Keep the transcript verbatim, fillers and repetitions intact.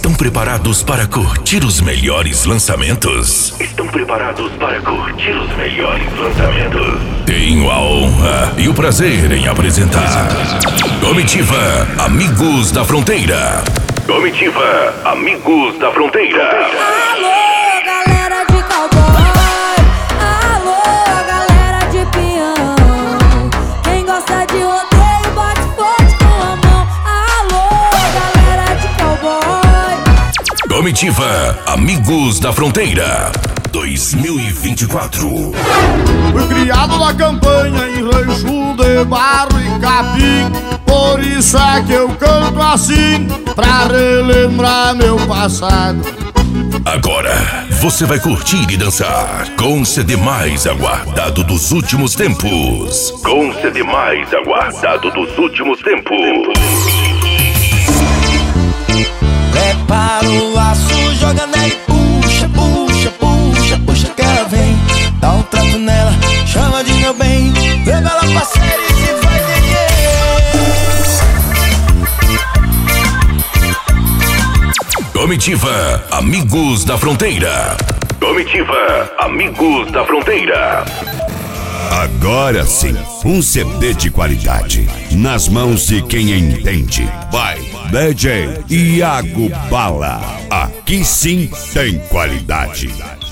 Estão preparados para curtir os melhores lançamentos? Estão preparados para curtir os melhores lançamentos? Tenho a honra e o prazer em apresentar Comitiva Amigos da Fronteira. Comitiva Amigos da Fronteira. Alô, galera de cowboy. Alô, galera de peão. Quem gosta de rodeio, bate forte com a mão. Alô, galera de cowboy. Comitiva Amigos da Fronteira dois mil e vinte e quatro. Fui criado na campanha em rancho de barro e capim. Por isso é que eu canto assim, pra relembrar meu passado. Agora você vai curtir e dançar com o C D mais aguardado dos últimos tempos. Com o C D mais aguardado dos últimos tempos. Prepara o laço, joga nela e puxa, puxa, puxa, puxa que ela vem. Dá um trato nela, chama de meu bem. Leva ela pra série e se vai nenê. Comitiva Amigos da Fronteira. Comitiva Amigos da Fronteira. Agora sim, um C D de qualidade nas mãos de quem entende. Vai, D J Iago Bala. Aqui sim tem qualidade.